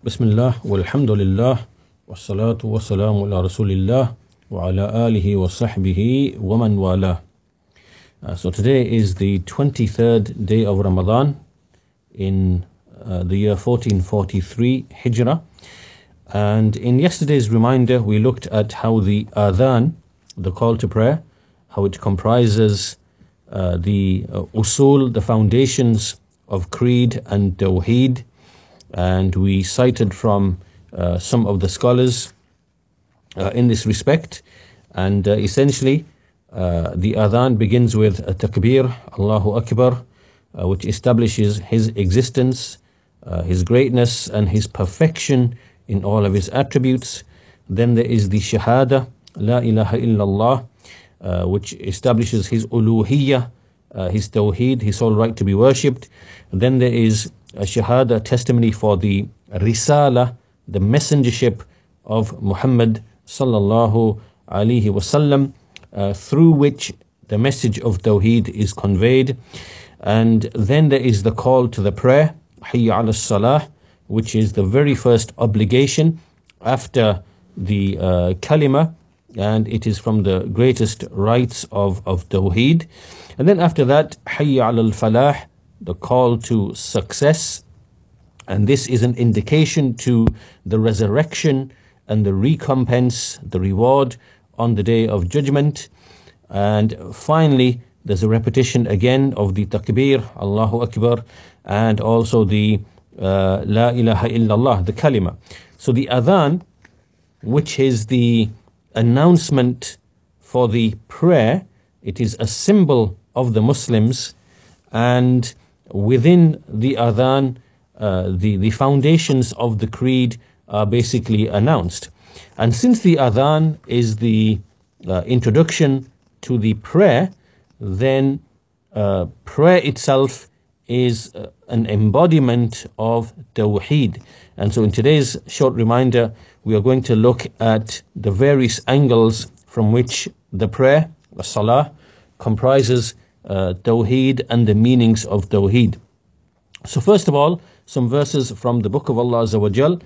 Bismillah, walhamdulillah, wassalatu wassalamu ala rasulillah, wa ala alihi wa sahbihi wa man wala. So today is the 23rd day of Ramadan in the year 1443 Hijrah. And in yesterday's reminder, we looked at how the adhan, the call to prayer, how it comprises the usul, the foundations of creed and tawheed. And we cited from some of the scholars in this respect. And essentially, the adhan begins with a takbir, Allahu Akbar, which establishes his existence, his greatness, and his perfection in all of his attributes. Then there is the shahada, La ilaha illallah, which establishes his uluhiyyah, his tawheed, his sole right to be worshipped. And then there is a shahada, testimony for the risala, the messengership of Muhammad sallallahu alaihi wasallam, through which the message of tawheed is conveyed. And then there is the call to the prayer, hayya ala salah, which is the very first obligation after the kalima, and it is from the greatest rights of tawheed. And then after that, hayya ala al-falah, the call to success, and this is an indication to the resurrection and the recompense, the reward on the day of judgment. And finally, there's a repetition again of the takbir, Allahu Akbar, and also the La ilaha illallah, the kalima. So the adhan, which is the announcement for the prayer, it is a symbol of the Muslims, and within the adhan, the foundations of the creed are basically announced. And since the adhan is the introduction to the prayer, then prayer itself is an embodiment of tawheed. And so in today's short reminder, we are going to look at the various angles from which the prayer, the salah, comprises tawheed and the meanings of tawheed. So first of all, some verses from the book of Allah Azza wa Jal.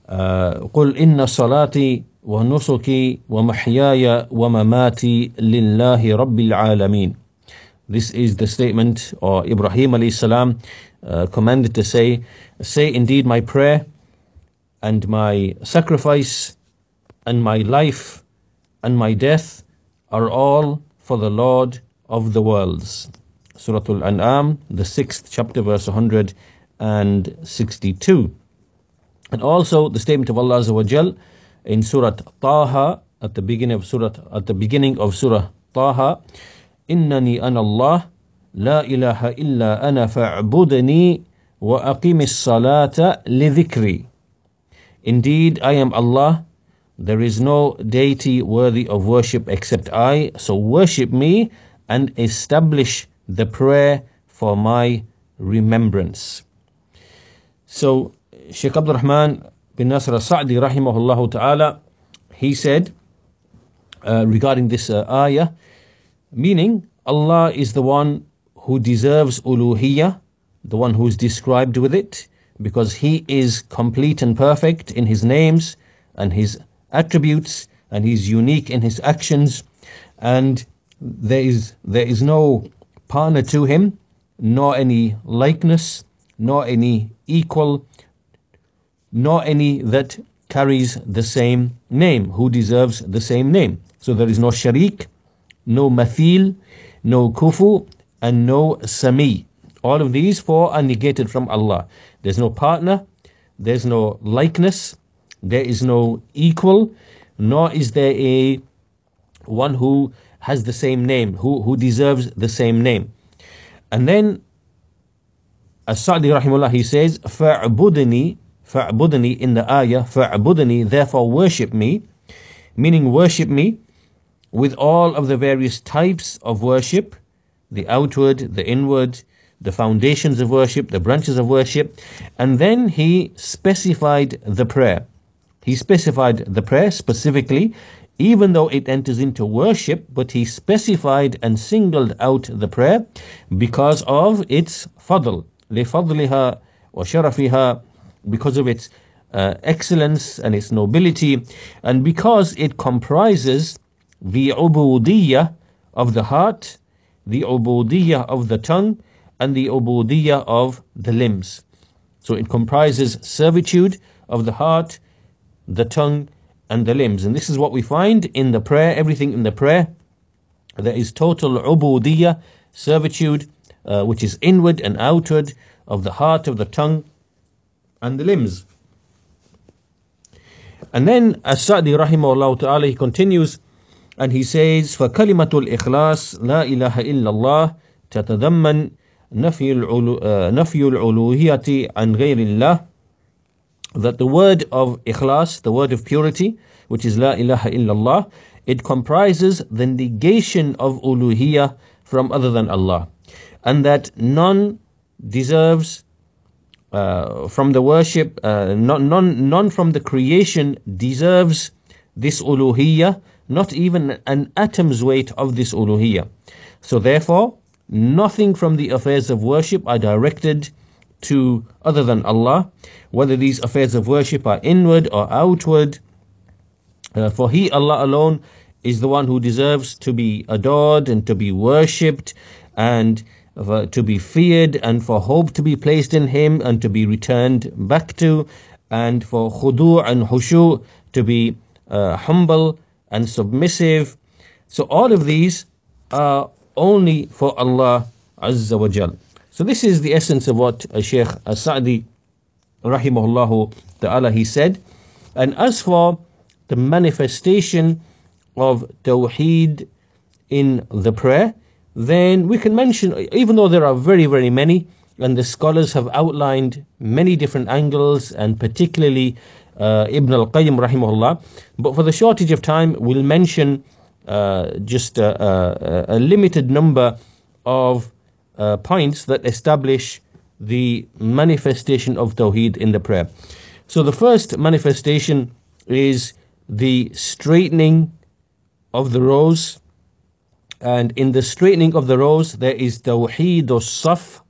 قُلْ إِنَّ صَلَاتِي وَنُسُكِي وَمَحْيَايَ وَمَمَاتِي لِلَّهِ رَبِّ الْعَالَمِينَ. This is the statement, or Ibrahim alayhi salam commanded to say, indeed my prayer and my sacrifice and my life and my death are all for the Lord of the worlds. Surah Al-An'am, the 6th chapter, verse 162. And also the statement of Allah Azza wa Jal in Surah Taha, at the beginning of Surah Taha, Innani ana Allah, la ilaha illa ana fa'budani wa aqimis salata li dhikri. Indeed, I am Allah, there is no deity worthy of worship except I, so worship me and establish the prayer for my remembrance. So Shaykh Abdul Rahman bin Nasr al-Sa'di rahimahullah ta'ala, he said regarding this ayah, meaning Allah is the one who deserves uluhiyyah, the one who is described with it, because he is complete and perfect in his names and his attributes, and he's unique in his actions, and there is no partner to him, nor any likeness, nor any equal, nor any that carries the same name, who deserves the same name. So there is no sharik, no mathil, no kufu, and no sami. All of these four are negated from Allah. There's no partner, there's no likeness, there is no equal, nor is there a one who has the same name, who deserves the same name. And then As-Sa'di rahimahullah, he says, fa'budni in the ayah, fa'budni, therefore worship me, meaning worship me with all of the various types of worship, the outward, the inward, the foundations of worship, the branches of worship. And then he specified the prayer. He specified the prayer specifically, even though it enters into worship, but he specified and singled out the prayer because of its fadl, لِفَضْلِهَا وَشَرَفِهَا, because of its excellence and its nobility, and because it comprises the ubudiyyah of the heart, the ubudiyyah of the tongue, and the ubudiyyah of the limbs. So it comprises servitude of the heart, the tongue, and the limbs. And this is what we find in the prayer, everything in the prayer. There is total ubudiyyah, servitude, which is inward and outward, of the heart, of the tongue, and the limbs. And then As-Sa'di rahimahullah ta'ala, he continues and he says, فَكَلِمَةُ الْإِخْلَاصِ لَا إِلَهَ إِلَّا اللَّهِ تَتَضَمَّنْ نفي الألوهية عن غير الله, that the word of ikhlas, the word of purity, which is La ilaha illallah, it comprises the negation of uluhiyah from other than Allah, and that none deserves from the worship, none from the creation deserves this uluhiyah, not even an atom's weight of this uluhiyah. So therefore, nothing from the affairs of worship are directed to other than Allah, whether these affairs of worship are inward or outward. For He, Allah alone, is the one who deserves to be adored and to be worshipped and to be feared, and for hope to be placed in Him and to be returned back to, and for khudu' and hushu to be humble and submissive. So all of these are only for Allah Azza wa Jal. So this is the essence of what Shaykh As-Sa'di rahimahullah ta'ala he said. And as for the manifestation of Tawheed in the prayer, then we can mention, even though there are very, very many, and the scholars have outlined many different angles, and particularly Ibn al-Qayyim rahimahullah, but for the shortage of time, we'll mention just a limited number of points that establish the manifestation of Tawheed in the prayer. So the first manifestation is the straightening of the rows, and in the straightening of the rows there is Tawheed as-Saf,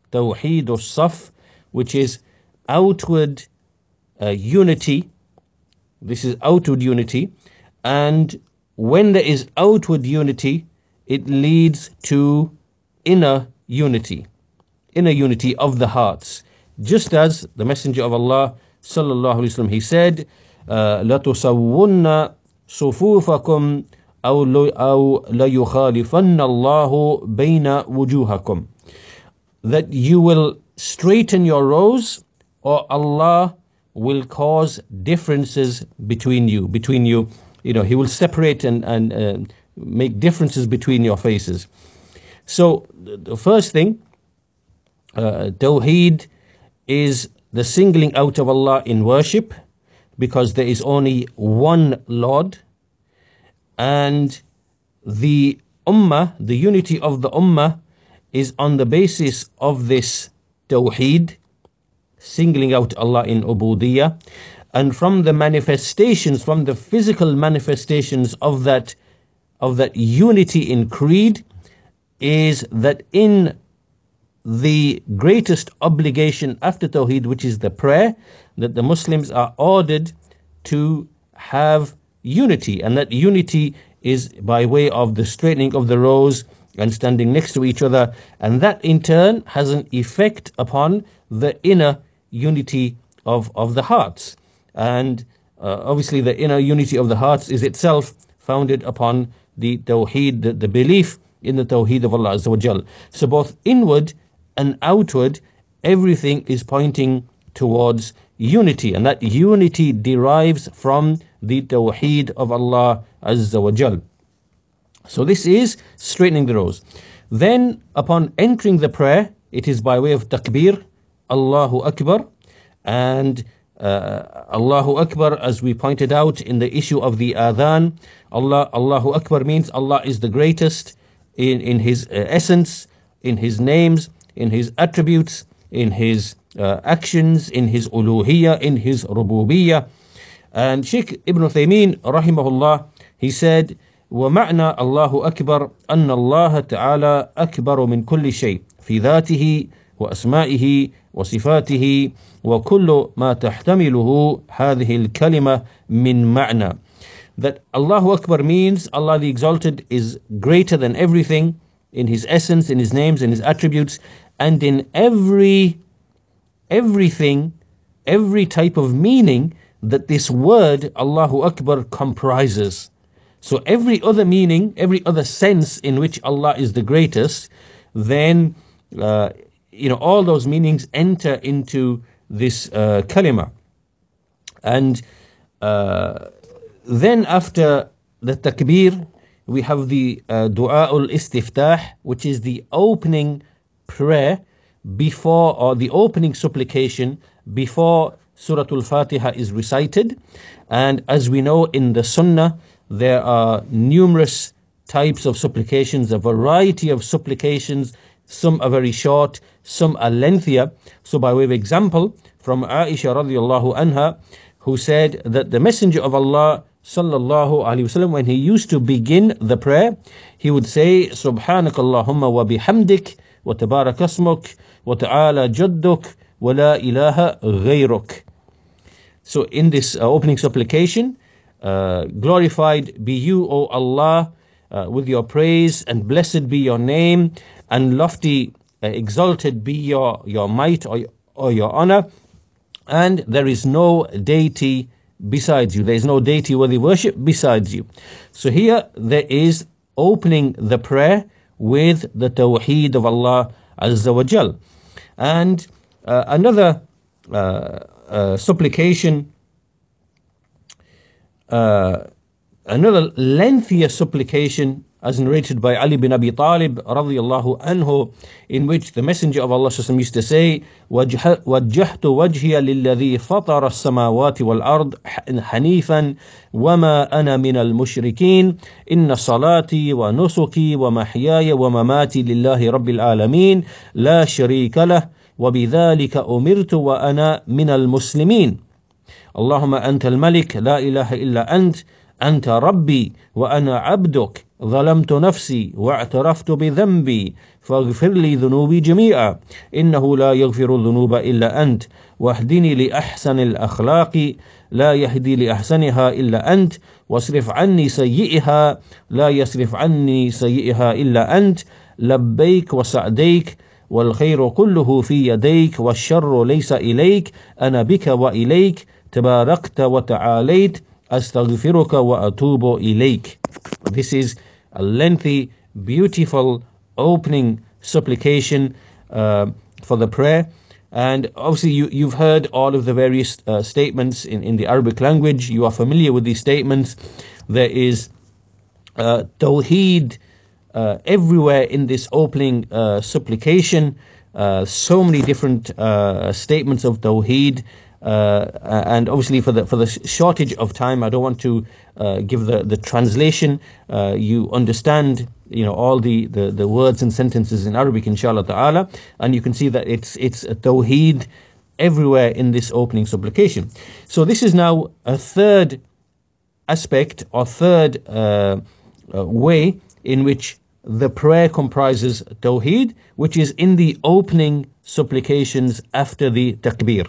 which is outward unity. This is outward unity, and when there is outward unity, it leads to inner unity of the hearts. Just as the Messenger of Allah sallallahu alaihi wasallam, he said, لَتُسَوُّنَّ صُفُوفَكُمْ أَوْ لَيُخَالِفَنَّ اللَّهُ بَيْنَ وُجُوهَكُمْ, that you will straighten your rows, or Allah will cause differences between you. He will separate and make differences between your faces. So the first thing, Tawheed is the singling out of Allah in worship, because there is only one Lord, and the Ummah, the unity of the Ummah, is on the basis of this Tawheed, singling out Allah in Ubudiyyah. And from the manifestations, from the physical manifestations of that unity in creed, is that in the greatest obligation after Tawheed, which is the prayer, that the Muslims are ordered to have unity, and that unity is by way of the straightening of the rows and standing next to each other, and that in turn has an effect upon the inner unity of the hearts. And obviously the inner unity of the hearts is itself founded upon the Tawheed, the belief in the Tawheed of Allah Azza wa Jal. So both inward and outward, everything is pointing towards unity, and that unity derives from the Tawheed of Allah Azza wa Jal. So this is straightening the rows. Then upon entering the prayer, it is by way of takbir, Allahu Akbar, and Allahu Akbar, as we pointed out in the issue of the adhan, Allahu Akbar means Allah is the greatest in His essence, in His names, in His attributes, in His actions, in His uluhiyah, in His rububiyyah. And Shaykh Ibn Uthaymeen rahimahullah, he said, وَمَعْنَى اللَّهُ أَكْبَرُ أَنَّ اللَّهَ تَعَالَى أَكْبَرُ مِنْ كُلِّ شَيْءٍ فِي ذَاتِهِ وأسمائه وصفاته وكل ما تحتمله هذه الكلمة من معنى. That Allahu Akbar means Allah the Exalted is greater than everything in His essence, in His names, in His attributes, and in everything, every type of meaning that this word Allahu Akbar comprises. So every other meaning, every other sense in which Allah is the greatest, then all those meanings enter into this kalima. And then after the takbir, we have the dua al-istiftah, which is the opening prayer before, or the opening supplication before Surah Al-Fatiha is recited. And as we know in the Sunnah, there are numerous types of supplications, a variety of supplications. Some are very short, some are lengthier. So by way of example, from Aisha radiallahu anha, who said that the Messenger of Allah sallallahu alaihi wasallam, when he used to begin the prayer, he would say, Subhanakallahumma wa bihamdik, wa tabarak asmuk, wa ta'ala jadduk, wa la ilaha ghayruk. So in this opening supplication, glorified be you, O Allah, with your praise, and blessed be your name, and lofty, exalted be your might or your honor, and there is no deity besides you. There is no deity worthy worship besides you. So here there is opening the prayer with the tawheed of Allah Azza wa Jal. And another supplication, another lengthier supplication, as narrated by Ali bin Abi Talib radiyallahu anhu, in which the Messenger of Allah used to say, وَجَّهْتُ وَجْهِيَ لِلَّذِي فَطَرَ السَّمَاوَاتِ وَالْأَرْضِ حَنِيفًا وَمَا أَنَا مِنَ الْمُشْرِكِينَ إِنَّ صَلَاتِي وَنُسُكِي وَمَحْيَايَ وَمَمَاتِي لِلَّهِ رَبِّ الْعَالَمِينَ لَا شَرِيكَ لَهُ وَبِذَلِكَ أُمِرْتُ وَأَنَا مِنَ الْمُسْلِمِينَ اللهم أنت الملك لا إله إلا أنت ربي وأنا عبدك ظلمت نفسي واعترفت بذنبي فاغفر لي ذنوبي جميعا إنه لا يغفر الذنوب إلا أنت واهدني لأحسن الأخلاق لا يهدي لأحسنها إلا أنت واصرف عني سيئها لا يصرف عني سيئها إلا أنت لبيك وسعديك والخير كله في يديك والشر ليس إليك أنا بك وإليك تباركت وتعاليت أستغفرك وأتوب إليك. This is a lengthy, beautiful opening supplication for the prayer. And obviously you've heard all of the various statements in the Arabic language. You are familiar with these statements. There is tawheed everywhere in this opening supplication. So many different statements of tawheed. And obviously for the shortage of time, I don't want to give the translation. You understand all the words and sentences in Arabic, inshallah ta'ala, and you can see that it's a tawheed everywhere in this opening supplication. So this is now a third aspect, or third way in which the prayer comprises tawheed, which is in the opening supplications after the takbir.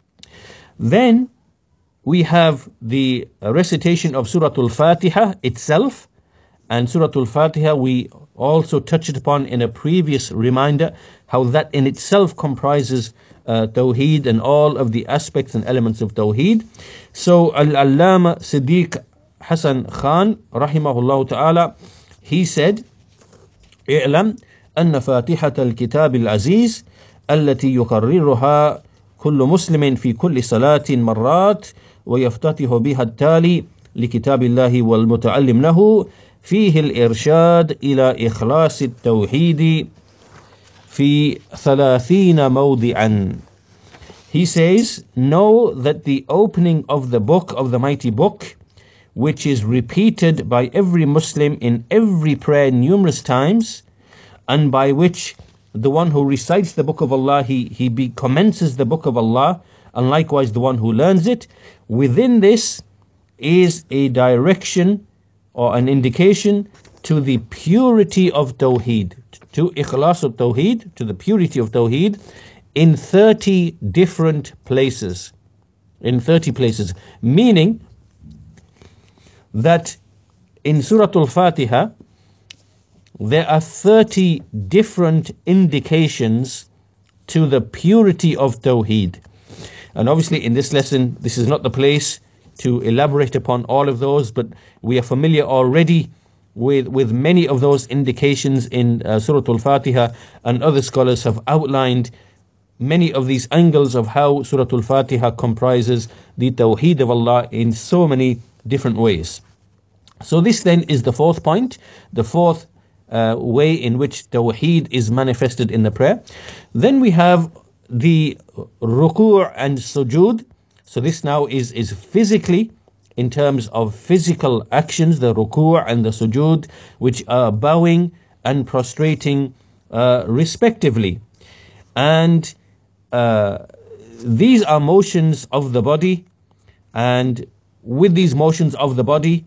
Then we have the recitation of Surah Al-Fatiha itself. And Surah Al-Fatiha we also touched upon in a previous reminder, how that in itself comprises Tawheed and all of the aspects and elements of Tawheed. So Al-Allama Siddiq Hassan Khan rahimahullah ta'ala, he said, اعلم أن فاتحة الكتاب العزيز التي يكررها كل مسلم في كل صلاة مرات ويفتتح بها التالي لكتاب الله والمتعلم له فيه الإرشاد إلى إخلاص التوحيد في 30 موضعا. He says, know that the opening of the book, of the mighty book, which is repeated by every Muslim in every prayer numerous times, and by which the one who recites the book of Allah, he commences the book of Allah, and likewise the one who learns it. Within this is a direction or an indication to the purity of Tawheed, to Ikhlas of Tawheed, to the purity of Tawheed, in 30 different places. In 30 places. Meaning that in Surah Al-Fatiha, there are 30 different indications to the purity of Tawheed. And obviously in this lesson, this is not the place to elaborate upon all of those, but we are familiar already with many of those indications in Surah Al-Fatiha, and other scholars have outlined many of these angles of how Surah Al-Fatiha comprises the Tawheed of Allah in so many different ways. So this then is the fourth point, the fourth way in which Tawheed is manifested in the prayer. Then we have the ruku' and sujood. So this now is physically, in terms of physical actions, the ruku' and the sujood, which are bowing and prostrating respectively. And these are motions of the body, and with these motions of the body,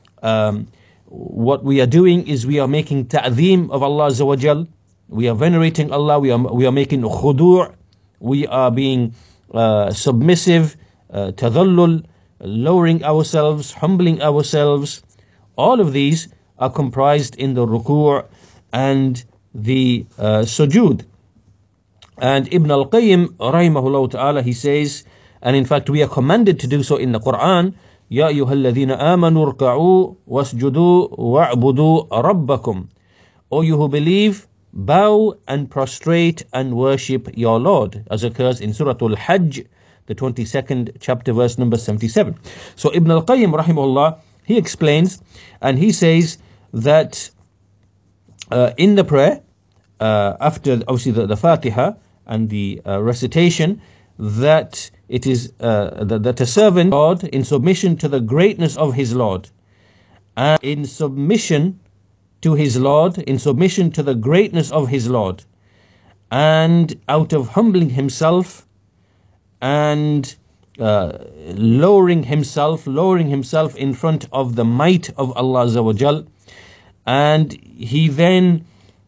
what we are doing is we are making ta'zeem of Allah Azza wa Jal. We are venerating Allah. We are making khudu'. We are being submissive, tadallul, lowering ourselves, humbling ourselves. All of these are comprised in the ruku' and the sujood. And Ibn al-Qayyim rahimahullah ta'ala, he says, and in fact we are commanded to do so in the Quran, Ya ayyuhalladhina amanu rka'u wasjudu wa'budu rabbakum. O you who believe, bow and prostrate and worship your Lord, as occurs in Surah Al-Hajj, the 22nd chapter, verse number 77. So Ibn al-Qayyim rahimahullah, he explains, and he says that in the prayer, after obviously the Fatiha and the recitation, that it is that a servant God in submission to the greatness of his Lord, and in submission to his Lord, in submission to the greatness of his Lord, and out of humbling himself and lowering himself in front of the might of Allah Azza wa Jal, and he then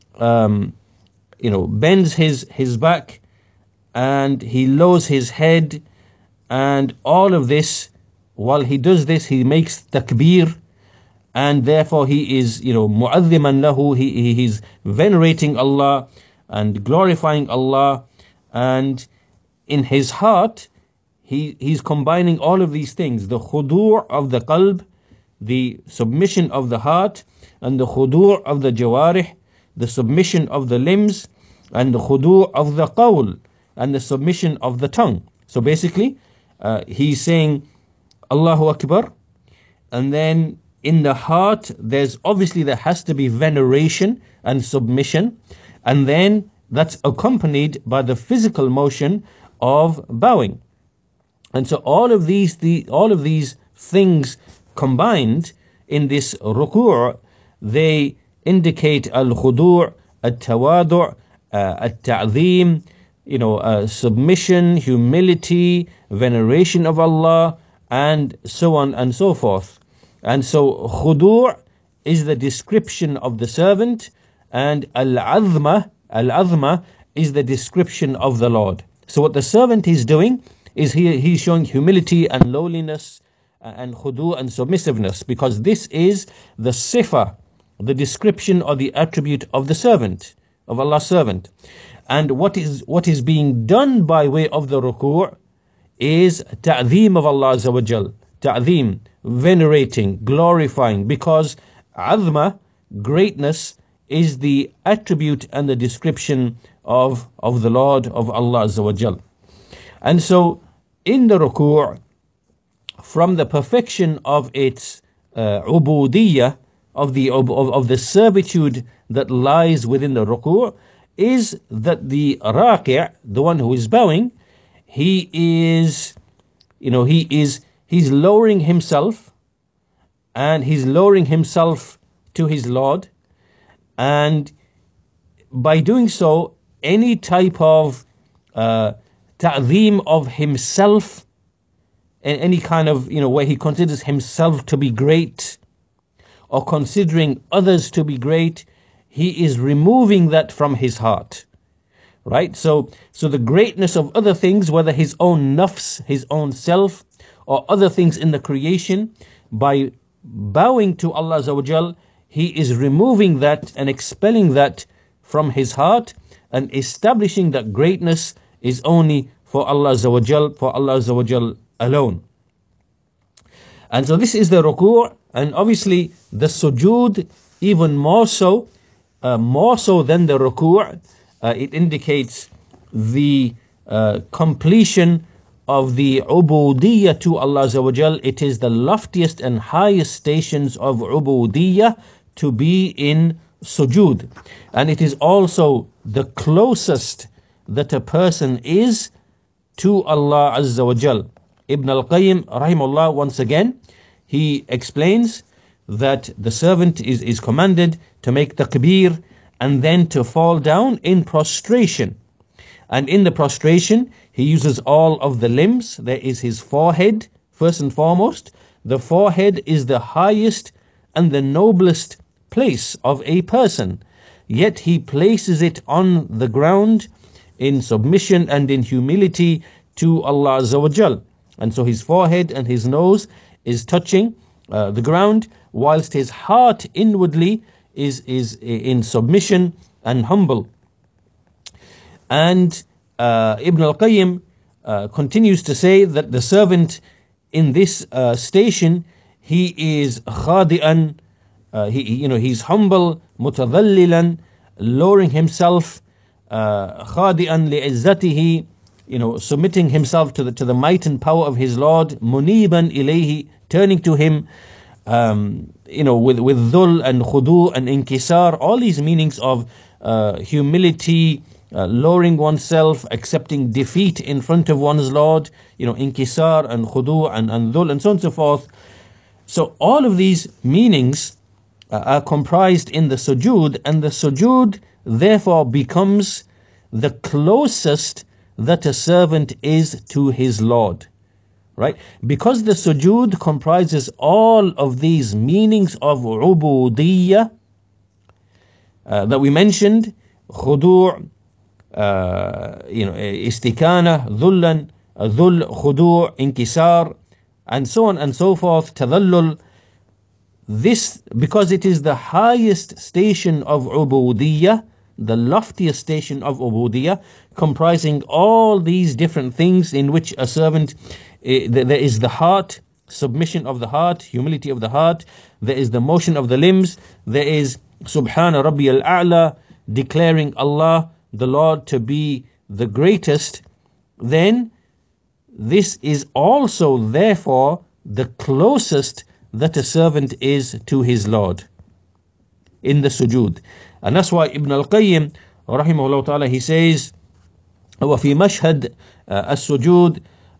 bends his back and he lowers his head, and all of this, while he does this, he makes takbir, and therefore he is mu'adhiman lahu, he's venerating Allah and glorifying Allah, and in his heart he's combining all of these things, the khudu' of the qalb, the submission of the heart, and the khudu' of the jawarih, the submission of the limbs, and the khudu' of the qawl, and the submission of the tongue. So basically he's saying Allahu Akbar, and then in the heart there has to be veneration and submission, and then that's accompanied by the physical motion of bowing. And so all of these things combined in this ruku', they indicate al-khudu', al-tawadu', al-ta'zeem, submission, humility, veneration of Allah, and so on and so forth. And so khudu' is the description of the servant, and al-azma is the description of the Lord. So what the servant is doing is he's showing humility and lowliness and khudu' and submissiveness, because this is the sifa, the description or the attribute of the servant, of Allah's servant. And what is being done by way of the ruku' is ta'zeem of Allah Azza wa Jal, ta'zeem, venerating, glorifying, because azma, greatness, is the attribute and the description of the Lord, of Allah Azza wa Jal. And so in the ruku', from the perfection of its ubudiyya, of the servitude that lies within the ruku', is that the raqi', the one who is bowing, he's lowering himself, and he's lowering himself to his Lord, and by doing so, any type of ta'zeem of himself, in any kind of where he considers himself to be great, or considering others to be great, he is removing that from his heart. right? So the greatness of other things, whether his own nafs, his own self, or other things in the creation, by bowing to Allah Azza wa Jal, he is removing that and expelling that from his heart and establishing that greatness is only for Allah Azza wa Jal alone. And so this is the ruku', and obviously the sujood even more so than the ruku'. It indicates the completion of the ubudiyyah to Allah Azza wa Jal. It is the loftiest and highest stations of ubudiyyah to be in sujood. And it is also the closest that a person is to Allah Azza wa Jal. Ibn al-Qayyim rahimahullah, once again, he explains that the servant is commanded to make takbir and then to fall down in prostration. And in the prostration, he uses all of the limbs. There is his forehead, first and foremost. The forehead is the highest and the noblest place of a person. Yet he places it on the ground in submission and in humility to Allah Azza wa Jal. And so his forehead and his nose is touching the ground, whilst his heart inwardly is in submission and humble. And Ibn al-Qayyim continues to say that the servant in this station, he is khadi'an, he's humble, mutadhallilan, lowering himself, khadi'an li'izzatihi, submitting himself to the might and power of his Lord, muniban ilayhi, turning to him, with dhul and khudu and inkisar, all these meanings of humility, lowering oneself, accepting defeat in front of one's Lord, inkisar and khudu and dhul and so on and so forth. So all of these meanings are comprised in the sujood, and the sujood therefore becomes the closest that a servant is to his Lord. Right? Because the sujood comprises all of these meanings of ubudiyyah that we mentioned, khudu', istikana, dhullan, dhul, khudu', inkisar, and so on and so forth, tadallul. This, because it is the highest station of ubudiyyah, the loftiest station of ubudiyyah, comprising all these different things in which a servant, there is the heart, submission of the heart, humility of the heart, there is the motion of the limbs, there is Subhana Rabbi al-A'la, declaring Allah, the Lord, to be the greatest. Then this is also therefore the closest that a servant is to his Lord in the sujood. And that's why Ibn al-Qayyim rahimahullah ta'ala, he says, وفي مشهد السجود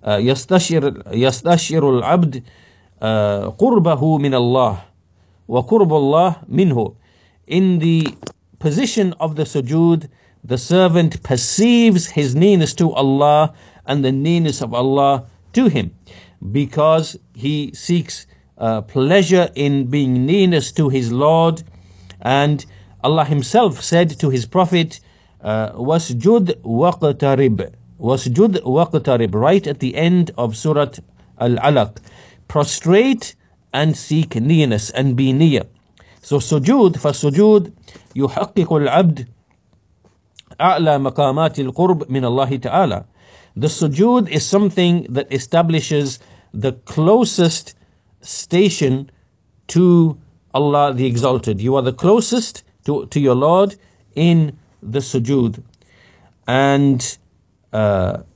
يستشعر العبد قربه من الله وقرب الله منه. In the position of the sujood, the servant perceives his nearness to Allah and the nearness of Allah to him, because he seeks pleasure in being nearness to his Lord. And Allah himself said to his Prophet, wasjud waqtarib, wasjud waqtarib, right at the end of Surah Al-Alaq, prostrate and seek nearness and be near. So sujood, فالسجود يحقق العبد أعلى مقامات القرب من الله تعالى. The sujood is something that establishes the closest station to Allah the Exalted. You are the closest to your Lord in the sujood. And Ibn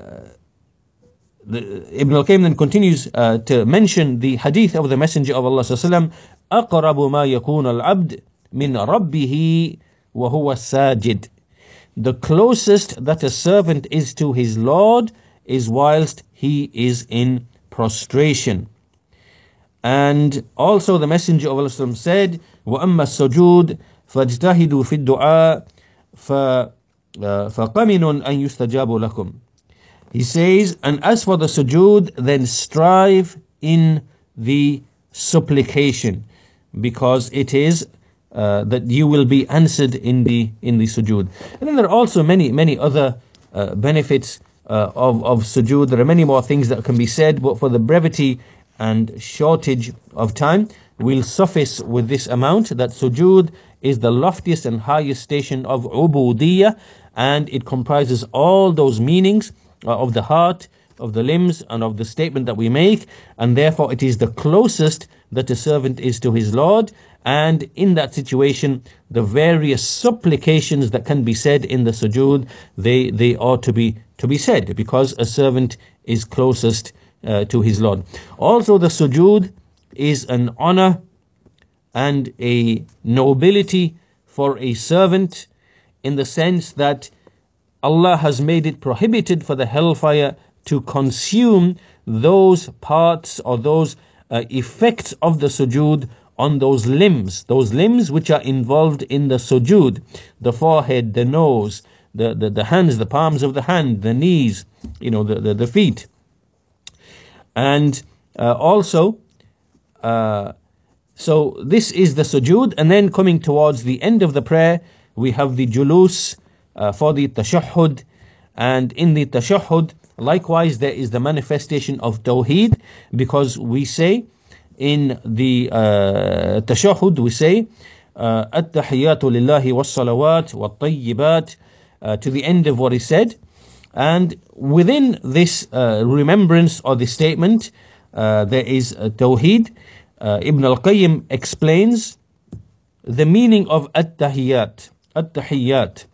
al-Qayyim then continues to mention the hadith of the Messenger of Allah sallallahu alaihi wasallam, أقرب ما يكون العبد من ربه وهو ساجد. The closest that a servant is to his Lord is whilst he is in prostration. And also the Messenger of Allah said, وَأَمَّا السُّجُودُ فَاجْتَهِدُوا فِي الدُّعَاءِ فَقَمِنٌ أَن يُسْتَجَابُ لَكُمْ. He says, and as for the sujood, then strive in the supplication, because it is that you will be answered in the sujood. And then there are also many other benefits of sujood. There are many more things that can be said, but for the brevity and shortage of time, we'll suffice with this amount, that sujood is the loftiest and highest station of ubudiyyah, and it comprises all those meanings of the heart, of the limbs, and of the statement that we make, and therefore it is the closest that a servant is to his Lord. And in that situation, the various supplications that can be said in the sujood, they ought to be said, because a servant is closest to his Lord. Also, the sujood is an honor and a nobility for a servant, in the sense that Allah has made it prohibited for the hellfire to consume those parts or those effects of the sujood on those limbs which are involved in the sujood: the forehead, the nose, the hands, the palms of the hand, the knees, the feet. And also, so this is the sujood. And then coming towards the end of the prayer, we have the julus for the tashahhud. And in the tashahhud, likewise, there is the manifestation of tawheed, because we say in the tashahhud, we say at-tahiyyatu lillahi was-salawat wat-tayyibat, to the end of what is said. And within this remembrance or the statement, there is tawheed. Ibn al-Qayyim explains the meaning of at-tahiyyat. At-tahiyyat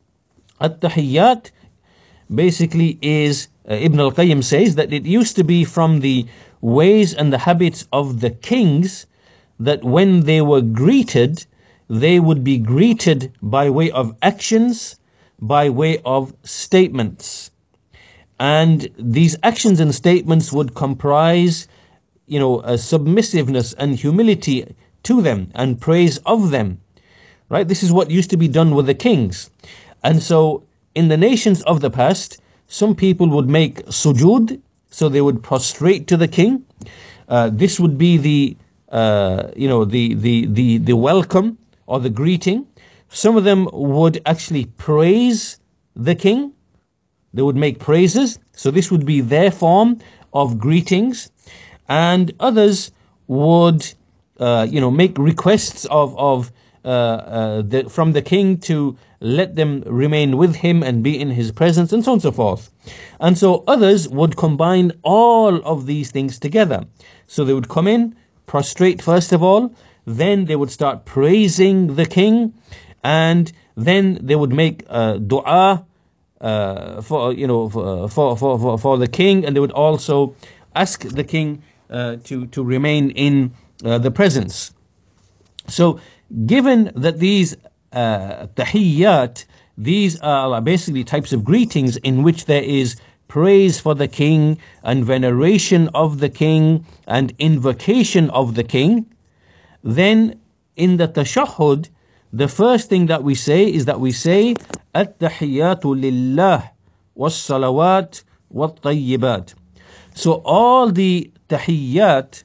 basically is, Ibn al-Qayyim says that it used to be from the ways and the habits of the kings, that when they were greeted, they would be greeted by way of actions, by way of statements. And these actions and statements would comprise, a submissiveness and humility to them and praise of them. Right? This is what used to be done with the kings. And so in the nations of the past, some people would make sujood, so they would prostrate to the king. This would be the welcome or the greeting. Some of them would actually praise the king. They would make praises. So this would be their form of greetings. And others would, make requests from the king to let them remain with him and be in his presence, and so on and so forth. And so others would combine all of these things together. So they would come in, prostrate first of all, then they would start praising the king, and then they would make dua for the king, and they would also ask the king to remain in the presence. So given that these tahiyyat, these are basically types of greetings in which there is praise for the king and veneration of the king and invocation of the king, then in the tashahhud, the first thing that we say is that we say at-tahiyyatu lillah was-salawat wat-tayyibat. So all the tahiyyat,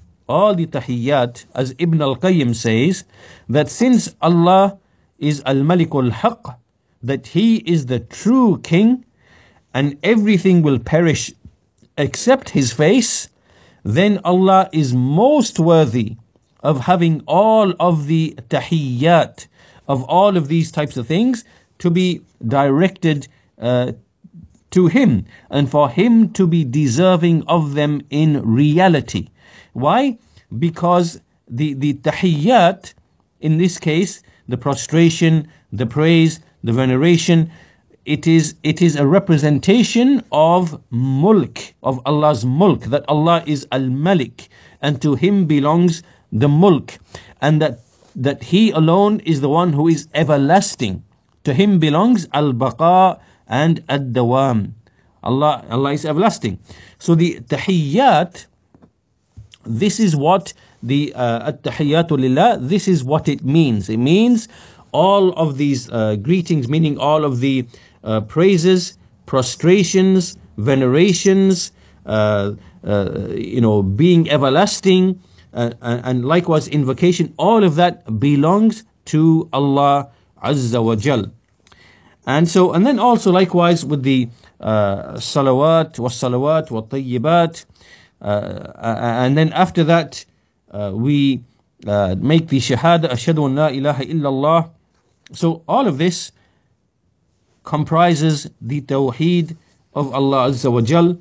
as Ibn al-Qayyim says, that since Allah is al-Malikul Haqq, that He is the true king, and everything will perish except His face, then Allah is most worthy of having all of the tahiyyat, of all of these types of things, to be directed to Him, and for Him to be deserving of them in reality. Why? Because the tahiyyat, in this case, the prostration, the praise, the veneration, it is a representation of mulk, of Allah's mulk, that Allah is al-Malik, and to Him belongs the mulk, and that He alone is the one who is everlasting. To Him belongs al-baqa and ad-dawam. Allah is everlasting. So the tahiyyat, this is what the at-tahiyyatu lillah, this is what it means. It means all of these greetings, meaning all of the praises, prostrations, venerations, being everlasting, and likewise invocation, all of that belongs to Allah Azza wa Jal. And then also likewise with the salawat wa tayyibat, and then after that we make the shahada, ashhadu an la ilaha illallah. So all of this comprises the tawheed of Allah Azza wa Jal,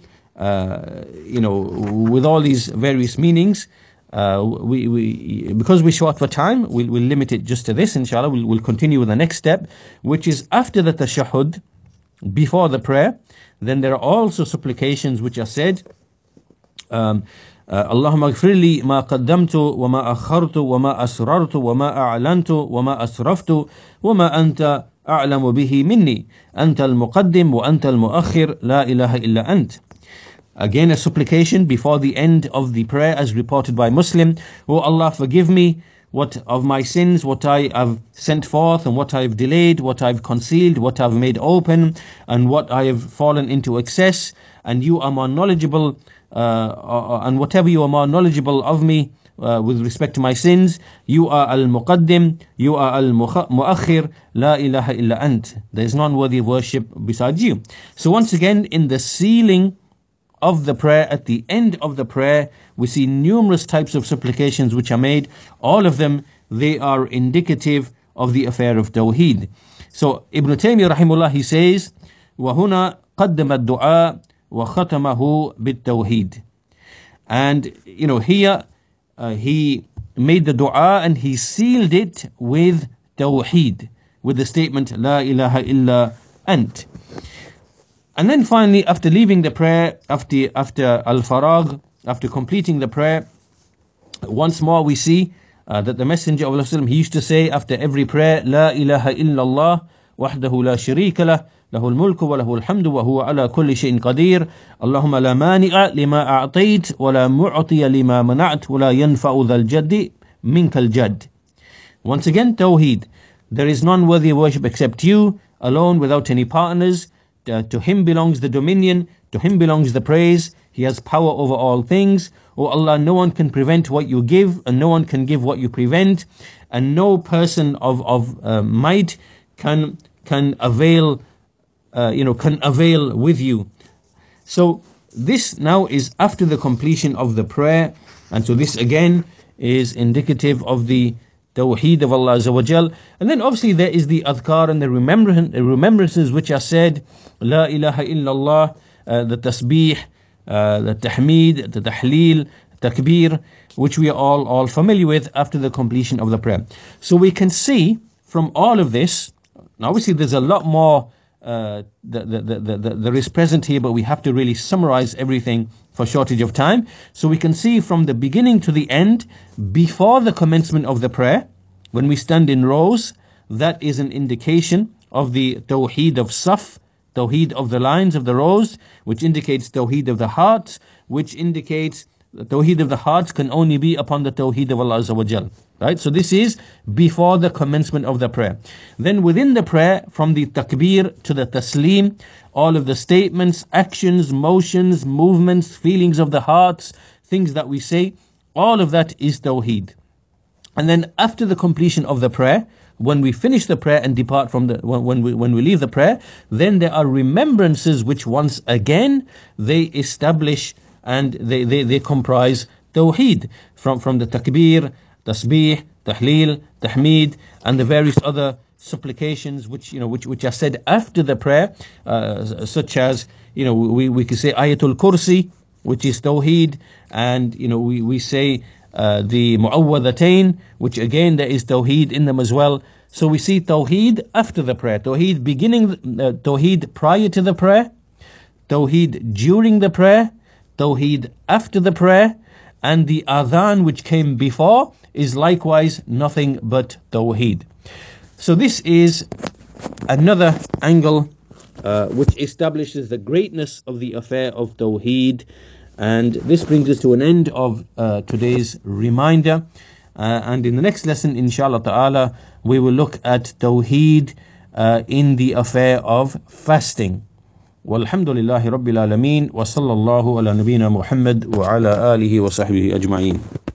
with all these various meanings. Because we're short for time, we'll limit it just to this, inshallah. We'll continue with the next step, which is after the tashahhud, before the prayer. Then there are also supplications which are said. Allahumma ghfirli ma qaddamtu wa ma akhartu wa ma asrartu wa ma a'lantu wa ma asraftu wa ma anta a'lamu bihi minni anta al-muqaddim wa anta al-mu'akhir la ilaha illa ant. Again, a supplication before the end of the prayer, as reported by Muslim. Oh Allah, forgive me what of my sins, what I have sent forth and what I have delayed, what I have concealed, what I have made open, and what I have fallen into excess. And you are more knowledgeable, and whatever you are more knowledgeable of me with respect to my sins. You are al-muqaddim, you are al-mu'akhir, la ilaha illa ant. There is none worthy of worship besides you. So once again, in the sealing of the prayer, at the end of the prayer, we see numerous types of supplications which are made. All of them, they are indicative of the affair of Tawheed. So Ibn Taymiyyah rahimahullah, he says, وَهُنَا قَدَّمَ الدُّعَاء وَخَتَمَهُ بِالتَّوْحِيدِ. And here he made the dua and he sealed it with Tawheed, with the statement La ilaha illa ant. And then finally, after leaving the prayer, after al-faragh, after completing the prayer, once more we see that the Messenger of Allah, he used to say after every prayer, La ilaha illallah, wahdahu la sharika lah, lahul mulku wa lahul hamdu wa huwa ala kulli shay'in qadir, Allahumma la mani'a lima a'tayt, wa la mu'tiya lima mana'at, wa la yanfa'u dhal jaddi minkal jadd. Once again, Tawheed. There is none worthy of worship except you, alone, without any partners. To him belongs the dominion, to him belongs the praise. He has power over all things. O Allah, no one can prevent what you give, and no one can give what you prevent, and no person of might can avail with you. So this now is after the completion of the prayer, and so this again is indicative of the Tawheed of Allah Azza wa Jal. And then obviously there is the adhkar and the remembrances which are said, La ilaha illallah, the tasbih, the tahmeed, the tahleel, takbir, which we are all familiar with after the completion of the prayer. So we can see from all of this, now obviously there's a lot more that is present here, but we have to really summarize everything for shortage of time. So we can see from the beginning to the end, before the commencement of the prayer, when we stand in rows, that is an indication of the Tawheed of Saf, Tawheed of the lines of the rows, which indicates Tawheed of the heart, which indicates the Tawheed of the heart can only be upon the Tawheed of Allah Azza wa Jal. Right? So this is before the commencement of the prayer. Then within the prayer, from the takbir to the taslim, all of the statements, actions, motions, movements, feelings of the hearts, things that we say, all of that is Tawheed. And then after the completion of the prayer, when we finish the prayer and depart from when we leave the prayer, then there are remembrances which once again they establish and they comprise Tawheed from the takbir, tasbih, tahleel, tahmeed, and the various other supplications which are said after the prayer, such as we could say Ayatul Kursi, which is Tawheed, and we say the Mu'awwadatain, which again there is Tawheed in them as well. So we see Tawheed after the prayer, Tawheed Tawheed prior to the prayer, Tawheed during the prayer, Tawheed after the prayer, and the adhan which came before is likewise nothing but Tawheed. So this is another angle which establishes the greatness of the affair of Tawheed. And this brings us to an end of today's reminder. And in the next lesson, inshallah ta'ala, we will look at Tawheed in the affair of fasting. Walhamdulillahi Rabbil Alameen, wa sallallahu ala nabiyyina Muhammad wa ala alihi wa sahbihi ajma'een.